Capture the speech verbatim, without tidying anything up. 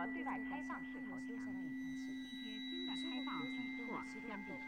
对外开放势头强劲，一些新的开放举措相比。